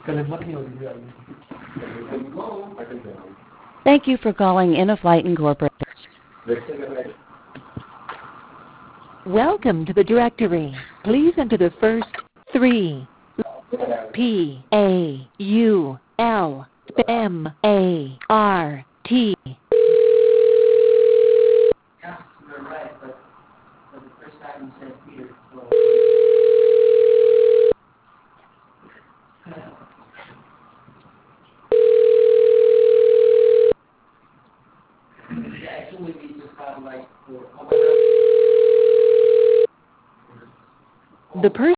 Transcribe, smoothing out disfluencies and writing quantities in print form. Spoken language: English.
Thank you for calling In-A-Flight Incorporated. Welcome to the directory. Please enter the first 3 Paulmart. The person